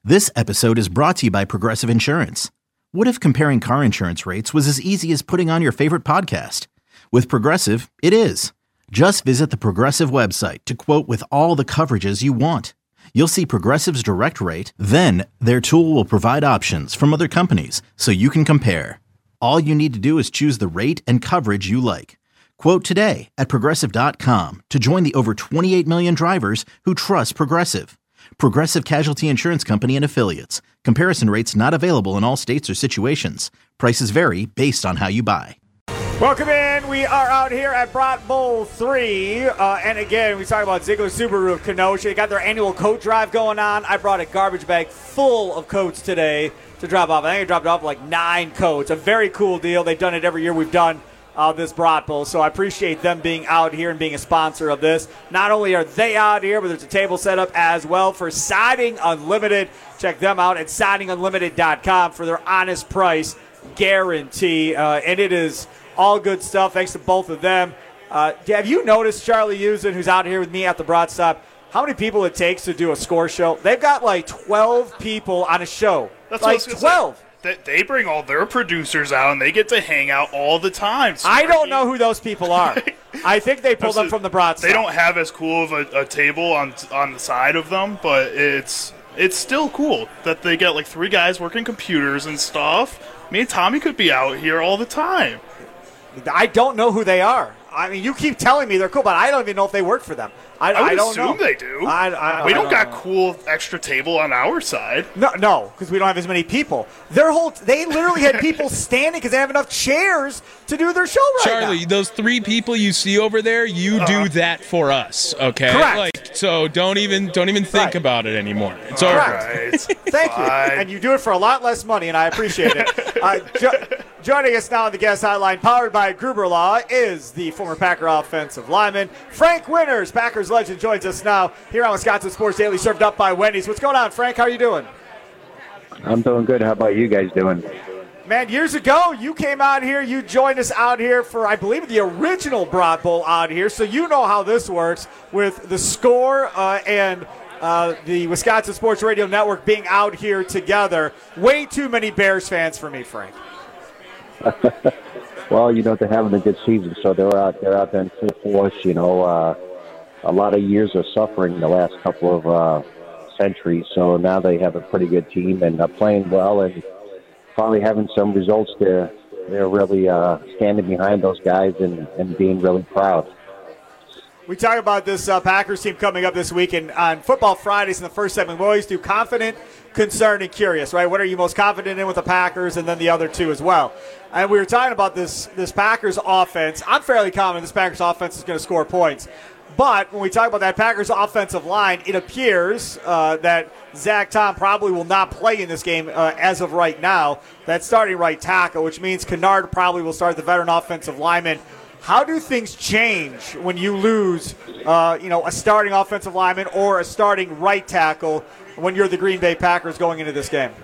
This episode is brought to you by Progressive Insurance. What if comparing car insurance rates was as easy as putting on your favorite podcast? With Progressive, it is. Just visit the Progressive website to quote with all the coverages you want. You'll see Progressive's direct rate, then their tool will provide options from other companies so you can compare. All you need to do is choose the rate and coverage you like. Quote today at Progressive.com to join the over 28 million drivers who trust Progressive. Progressive Casualty Insurance Company and Affiliates. Comparison rates not available in all states or situations. Prices vary based on how you buy. Welcome in. We are out here at Brat Bowl 3. And again, we talk about Ziegler Subaru of Kenosha. They got their annual coat drive going on. I brought a garbage bag full of coats today to drop off. I think I dropped off like 9 coats. A very cool deal. They've done it every year we've done this Brat Bowl. So I appreciate them being out here and being a sponsor of this. Not only are they out here, but there's a table set up as well for Siding Unlimited. Check them out at sidingunlimited.com for their honest price guarantee. And it is all good stuff. Thanks to both of them. Have you noticed, Charlie Usen, who's out here with me at the Brat Stop, how many people it takes to do a score show? They've got like 12 people on a show. That's like 12. They bring all their producers out, and they get to hang out all the time. So I don't know who those people are. I think they pulled them from the Brat Stop. They don't have as cool of a table on the side of them, but it's still cool that they get like 3 guys working computers and stuff. Me and Tommy could be out here all the time. I don't know who they are. I mean, you keep telling me they're cool, but I don't even know if they work for them. I don't assume know. They do. We don't got cool extra table on our side. No, because we don't have as many people. They literally had people standing because they have enough chairs to do their show right now. Charlie, those 3 people you see over there, you do that for us, okay? Correct. So don't even think about it anymore. It's all right. Thank you. And you do it for a lot less money, and I appreciate it. Joining us now on the guest hotline, powered by Gruber Law, is the former Packer offensive lineman, Frank Winters. Packers legend joins us now here on Wisconsin Sports Daily, served up by Wendy's. What's going on, Frank? How are you doing? I'm doing good. How about you guys doing? Man, years ago, you came out here. You joined us out here for, I believe, the original Brat Bowl out here. So you know how this works with the Score and the Wisconsin Sports Radio Network being out here together. Way too many Bears fans for me, Frank. Well, they're having a good season, so they're out there in full force. A lot of years of suffering the last couple of centuries, so now they have a pretty good team and playing well and finally having some results there. They're really standing behind those guys and being really proud. We talk about this Packers team coming up this week, and on Football Fridays in the first segment, we always do confident, concerned, and curious, right? What are you most confident in with the Packers, and then the other two as well. And we were talking about this Packers offense. I'm fairly confident this Packers offense is going to score points. But when we talk about that Packers offensive line, it appears that Zach Tom probably will not play in this game as of right now. That's starting right tackle, which means Kennard probably will start the veteran offensive lineman. How do things change when you lose, a starting offensive lineman or a starting right tackle when you're the Green Bay Packers going into this game?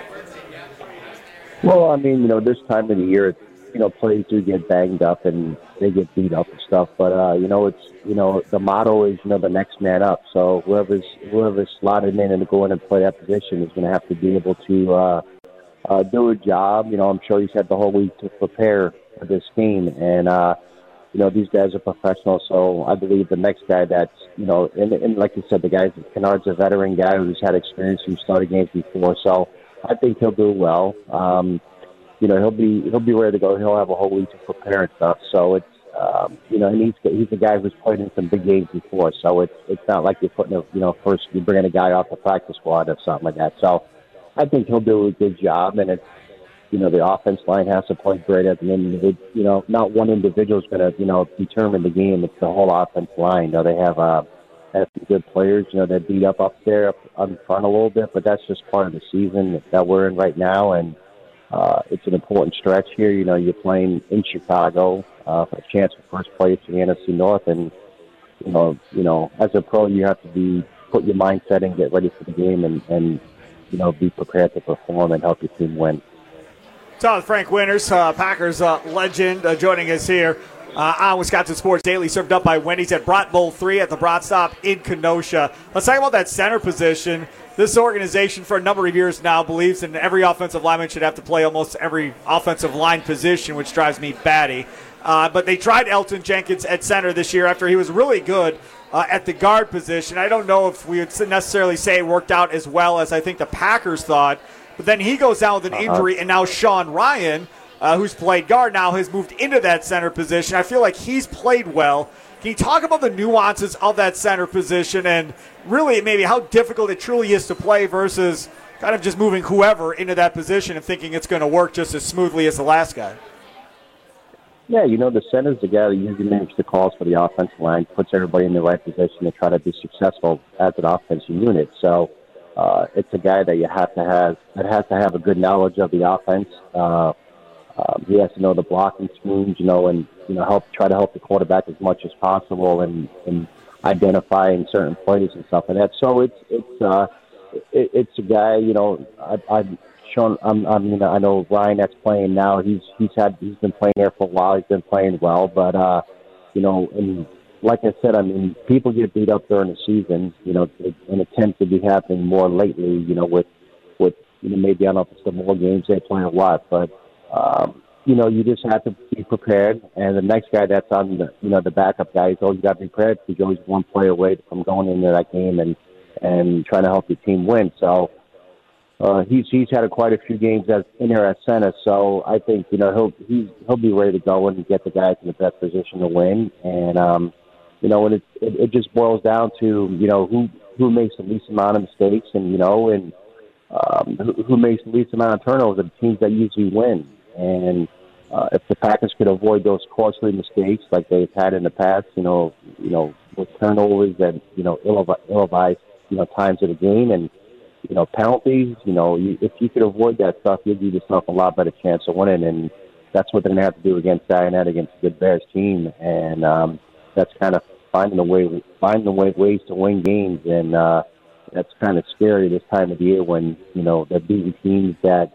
Well, this time of the year, players do get banged up and they get beat up and stuff. But the motto is the next man up. So whoever's slotted in and going and play that position is going to have to be able to do a job. I'm sure he's had the whole week to prepare for this game and. These guys are professionals, so I believe the next guy that's, and like you said, the guy, Kennard's a veteran guy who's had experience who's started games before, so I think he'll do well. He'll be ready to go. He'll have a whole week to prepare and stuff. So it's, and he's a guy who's played in some big games before, so it's not like you're putting first you're bringing a guy off the practice squad or something like that. So I think he'll do a good job, and it's. The offense line has to play great at the end of it. Not one individual is going to, determine the game. It's the whole offense line. They have some good players, that beat up there up in front a little bit, but that's just part of the season that we're in right now. And it's an important stretch here. You're playing in Chicago for a chance for first place in the NFC North. And, as a pro, you have to put your mindset and get ready for the game and be prepared to perform and help your team win. Talking with Frank Winters, Packers legend, joining us here. on Wisconsin Sports Daily, served up by Wendy's at Brat Bowl 3 at the Brat Stop in Kenosha. Let's talk about that center position. This organization for a number of years now believes in every offensive lineman should have to play almost every offensive line position, which drives me batty. But they tried Elgton Jenkins at center this year after he was really good at the guard position. I don't know if we would necessarily say it worked out as well as I think the Packers thought. But then he goes down with an injury, and now Sean Ryan, who's played guard now, has moved into that center position. I feel like he's played well. Can you talk about the nuances of that center position and really maybe how difficult it truly is to play versus kind of just moving whoever into that position and thinking it's going to work just as smoothly as the last guy? Yeah, the center's the guy that usually makes the calls for the offensive line, puts everybody in the right position to try to be successful as an offensive unit. So it's a guy that has to have a good knowledge of the offense. He has to know the blocking schemes, and try to help the quarterback as much as possible and identifying certain plays and stuff like that. So it's a guy. I've shown. I know Ryan that's playing now. He's been playing there for a while. He's been playing well, but and like I said, people get beat up during the season. And it tends to be happening more lately. With maybe I don't know if it's the more games they play or what, but. You just have to be prepared. And the next guy that's on the backup guy, he's always got to be prepared. He's always one play away from going into that game and trying to help the team win. So he's had quite a few games in there at center. So I think he'll be ready to go and get the guys in the best position to win. And and it just boils down to who makes the least amount of mistakes and who makes the least amount of turnovers are the teams that usually win. And if the Packers could avoid those costly mistakes like they've had in the past, with turnovers and ill-advised times of the game and penalties, if you could avoid that stuff, you'll give yourself a lot better chance of winning. And that's what they're going to have to do against Saturday night against the good Bears team. And that's kind of finding ways to win games. And that's kind of scary this time of the year when they're beating teams that.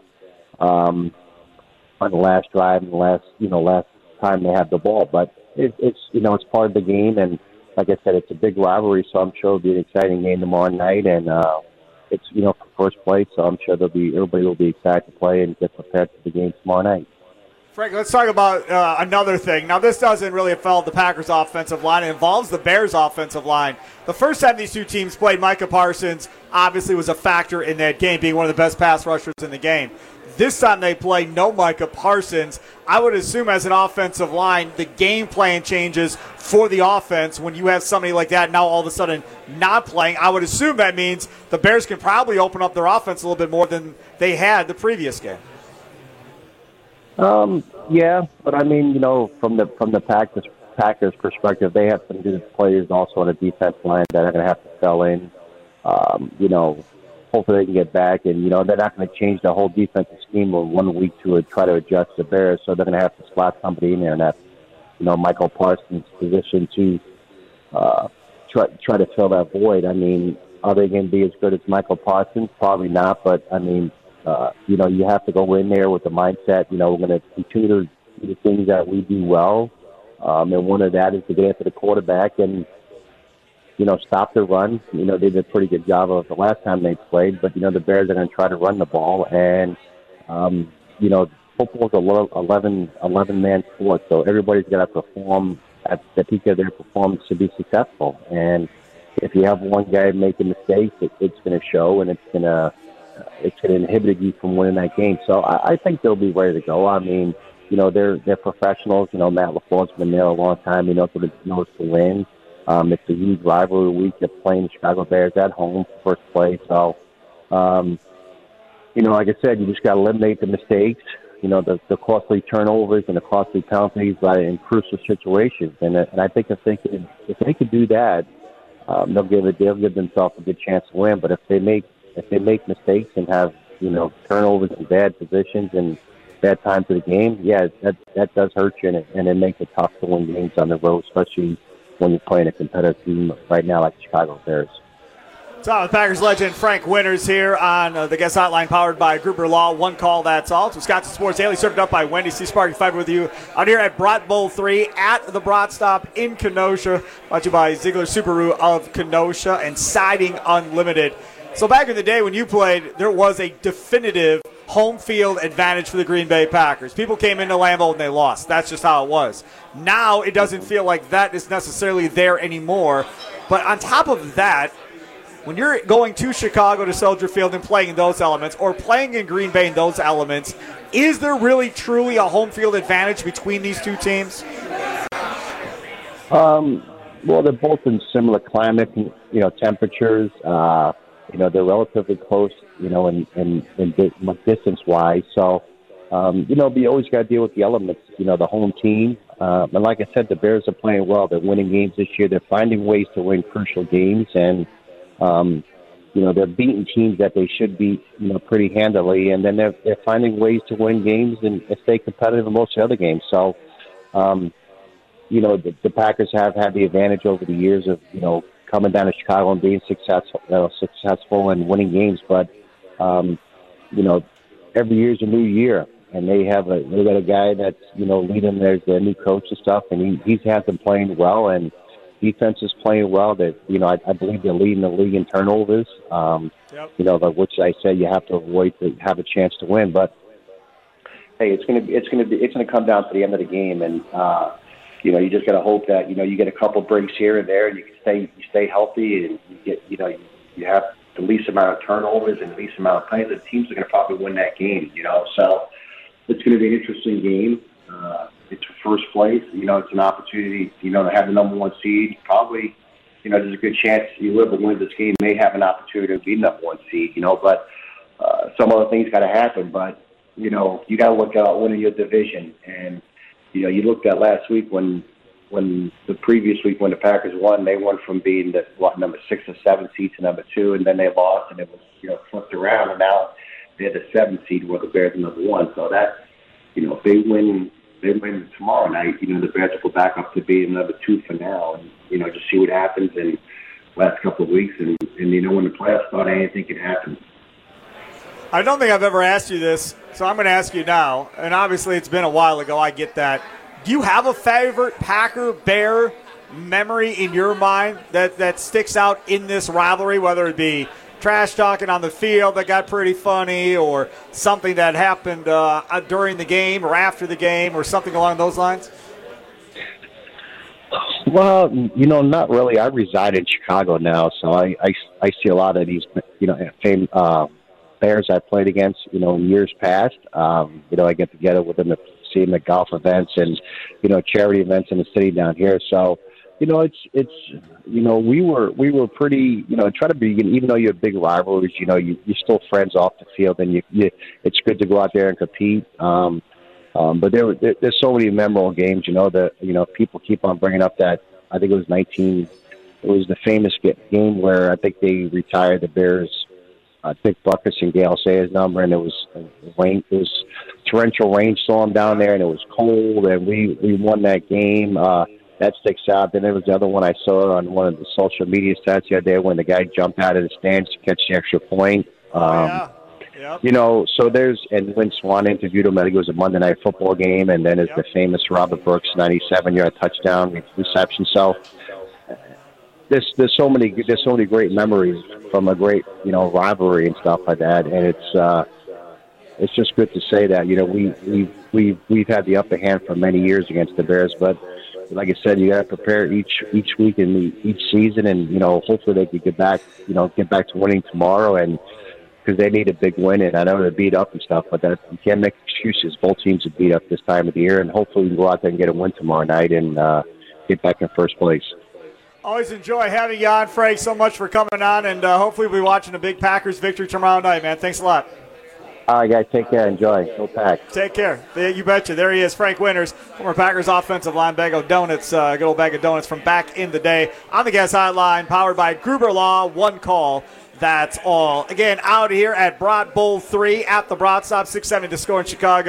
On the last drive and the last time they have the ball, but it's part of the game, and like I said, it's a big rivalry, so I'm sure it'll be an exciting game tomorrow night, and it's for first place, so I'm sure everybody will be excited to play and get prepared for the game tomorrow night. Frank, let's talk about another thing. Now, this doesn't really involve the Packers' offensive line. It involves the Bears' offensive line. The first time these two teams played, Micah Parsons obviously was a factor in that game, being one of the best pass rushers in the game. This time they play no Micah Parsons. I would assume as an offensive line, the game plan changes for the offense when you have somebody like that now all of a sudden not playing. I would assume that means the Bears can probably open up their offense a little bit more than they had the previous game. Yeah, but from the Packers perspective, they have some good players also on the defense line that are going to have to fill in. Hopefully they can get back, and they're not going to change the whole defensive scheme in 1 week to try to adjust the Bears, so they're going to have to slot somebody in there, and that's Michael Parsons' position to try to fill that void. Are they going to be as good as Michael Parsons? Probably not, but you have to go in there with the mindset. We're going to continue to do the things that we do well, and one of that is to get after the quarterback and. Stop the run. They did a pretty good job of the last time they played, but, the Bears are going to try to run the ball. And, football's an 11-man sport, so everybody's got to perform at the peak of their performance to be successful. And if you have one guy making mistakes, it's going to show, and it's going to inhibit you from winning that game. So I think they'll be ready to go. They're professionals. Matt LaFleur's been there a long time. He knows what it knows to win. It's a huge rivalry week. They're playing the Chicago Bears at home for first place. So, like I said, you just got to eliminate the mistakes, the costly turnovers and the costly penalties in crucial situations. And I think if they could do that, they'll give themselves a good chance to win. But if they make mistakes and have turnovers and bad positions and bad times of the game, yeah, that does hurt you, and it makes it tough to win games on the road, especially when you're playing a competitive team right now like the Chicago Bears. So the Packers legend Frank Winters here on the guest hotline powered by Gruber Law. One call, that's all. It's Wisconsin Sports Daily, served up by Wendy C. Sparky Fiber with you out here at Brat Bowl 3 at the Brat Stop in Kenosha. Brought to you by Ziegler Subaru of Kenosha and Siding Unlimited. So back in the day when you played, there was a definitive home field advantage for the Green Bay Packers. People came into Lambeau and they lost. That's just how it was. Now it doesn't feel like that is necessarily there anymore. But on top of that, when you're going to Chicago to Soldier Field and playing in those elements, or playing in Green Bay in those elements, is there really truly a home field advantage between these two teams? Well, they're both in similar climate, temperatures. They're relatively close, in distance-wise. So, but you always got to deal with the elements, the home team. And like I said, the Bears are playing well. They're winning games this year. They're finding ways to win crucial games. And, they're beating teams that they should beat, pretty handily. And then they're finding ways to win games and stay competitive in most of the other games. So, the Packers have had the advantage over the years of, coming down to Chicago and being successful and winning games. But, every year is a new year. And they got a guy that's, leading their new coach and stuff. And he's had them playing well. And defense is playing well. That I believe they're leading the league in turnovers. Which I said you have to avoid to have a chance to win. But hey, it's going to come down to the end of the game, and you just got to hope that you get a couple breaks here and there, and you stay healthy, and you have the least amount of turnovers and the least amount of plays. The teams are going to probably win that game. So it's going to be an interesting game. It's first place. It's an opportunity, to have the number one seed. Probably, there's a good chance whoever wins this game may have an opportunity to be number one seed, but some other things got to happen. But, you got to look at winning your division. And, you looked at last week when the previous week when the Packers won, they went from being the number 6 or 7 seed to number 2, and then they lost, and it was, flipped around, and now they're the 7th seed where the Bears are number 1. So that, if they win tomorrow night, the Bears will go back up to being number 2 for now, and just see what happens in the last couple of weeks, and when the playoffs start, anything can happen. I don't think I've ever asked you this, so I'm going to ask you now, and obviously it's been a while ago, I get that. Do you have a favorite Packer-Bear memory in your mind that sticks out in this rivalry, whether it be trash talking on the field that got pretty funny, or something that happened during the game or after the game, or something along those lines? Well, not really. I reside in Chicago now, so I see a lot of these, Bears I played against, in years past. I get together with them to see them at golf events and, charity events in the city down here. So, we were pretty, try to be, even though you're big rivalries, you're still friends off the field, and it's good to go out there and compete. But there's so many memorable games, that, people keep on bringing up that, I think it was the famous game where I think they retired the Bears, Dick Buckus and Gale Sayers number, and it was torrential rainstorm down there, and it was cold, and we won that game. That sticks out. Then there was the other one I saw on one of the social media stats the other day when the guy jumped out of the stands to catch the extra point. Yep. So and when Swan interviewed him, I think it was a Monday Night Football game, and then there's the famous Robert Brooks 97-yard touchdown reception. So there's so many great memories from a great rivalry and stuff like that, and it's just good to say that we've had the upper hand for many years against the Bears, but like I said, you got to prepare each week and each season, and hopefully they could get back to winning tomorrow, and because they need a big win. And I know they're beat up and stuff, but you can't make excuses. Both teams are beat up this time of the year, and hopefully we can go out there and get a win tomorrow night and get back in first place. Always enjoy having you on, Frank. So much for coming on, and hopefully we'll be watching a big Packers victory tomorrow night, man. Thanks a lot. All right, guys, take care. Enjoy. Go Pack. Take care. You betcha. There he is, Frank Winters, former Packers offensive line, bag of donuts, good old bag of donuts from back in the day. On the guest hotline, powered by Gruber Law. One call. That's all. Again, out here at Brat Bowl 3 at the Brat Stop, 670 to score in Chicago.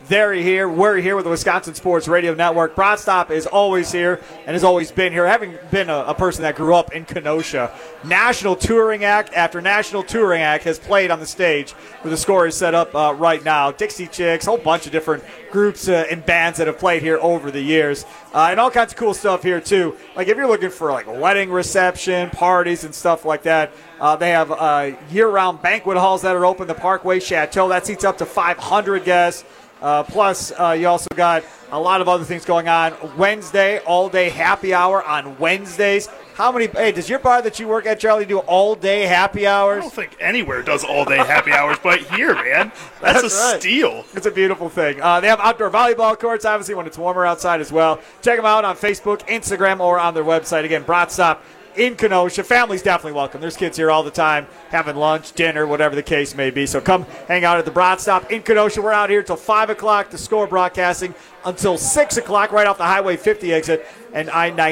They're here. We're here with the Wisconsin Sports Radio Network. Brat Stop is always here and has always been here, having been a person that grew up in Kenosha. National Touring Act after National Touring Act has played on the stage where the score is set up right now. Dixie Chicks, a whole bunch of different groups and bands that have played here over the years. And all kinds of cool stuff here, too. Like if you're looking for like wedding reception, parties, and stuff like that, they have year-round banquet halls that are open. The Parkway Chateau, that seats up to 500 guests. Plus, you also got a lot of other things going on. Wednesday, all-day happy hour on Wednesdays. Does your bar that you work at, Charlie, do all-day happy hours? I don't think anywhere does all-day happy hours, but here, man, that's a right. steal. It's a beautiful thing. They have outdoor volleyball courts, obviously, when it's warmer outside as well. Check them out on Facebook, Instagram, or on their website. Again, Brat Stop in Kenosha. Family's definitely welcome. There's kids here all the time having lunch, dinner, whatever the case may be. So come hang out at the Brat Stop in Kenosha. We're out here till 5 o'clock. The Score broadcasting until 6 o'clock right off the Highway 50 exit and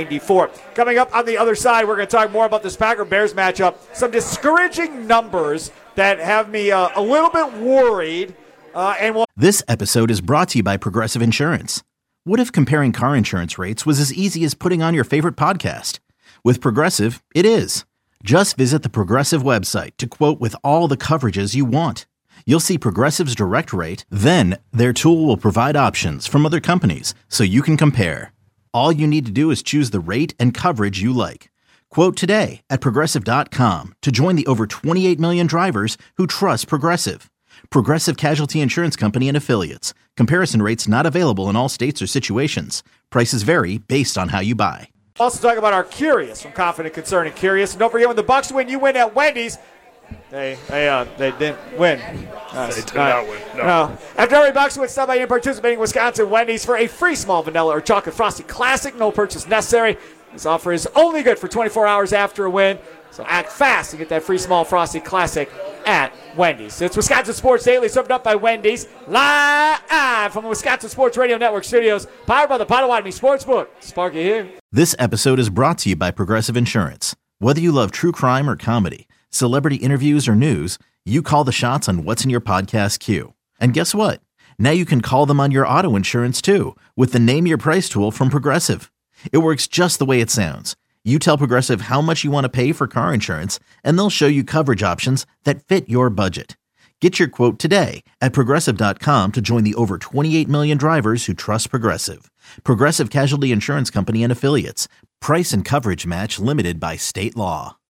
I-94. Coming up on the other side, we're going to talk more about this Packer-Bears matchup. Some discouraging numbers that have me a little bit worried. This episode is brought to you by Progressive Insurance. What if comparing car insurance rates was as easy as putting on your favorite podcast? With Progressive, it is. Just visit the Progressive website to quote with all the coverages you want. You'll see Progressive's direct rate, then their tool will provide options from other companies so you can compare. All you need to do is choose the rate and coverage you like. Quote today at Progressive.com to join the over 28 million drivers who trust Progressive. Progressive Casualty Insurance Company and Affiliates. Comparison rates not available in all states or situations. Prices vary based on how you buy. Also talk about our Curious from Confident, Concerned, and Curious. And don't forget, when the Bucks win, you win at Wendy's. They didn't win. They did not win. No. After every Bucks win, stop by your participating Wisconsin Wendy's for a free small vanilla or chocolate frosted classic. No purchase necessary. This offer is only good for 24 hours after a win. So act fast to get that free small frosted classic at Wendy's. It's Wisconsin Sports Daily, served up by Wendy's, live from the Wisconsin Sports Radio Network studios, powered by the Potawatomi Sportsbook. Sparky here. This episode is brought to you by Progressive Insurance. Whether you love true crime or comedy, celebrity interviews or news, you call the shots on what's in your podcast queue. And guess what? Now you can call them on your auto insurance too with the Name Your Price tool from Progressive. It works just the way it sounds. You tell Progressive how much you want to pay for car insurance, and they'll show you coverage options that fit your budget. Get your quote today at Progressive.com to join the over 28 million drivers who trust Progressive. Progressive Casualty Insurance Company and Affiliates. Price and coverage match limited by state law.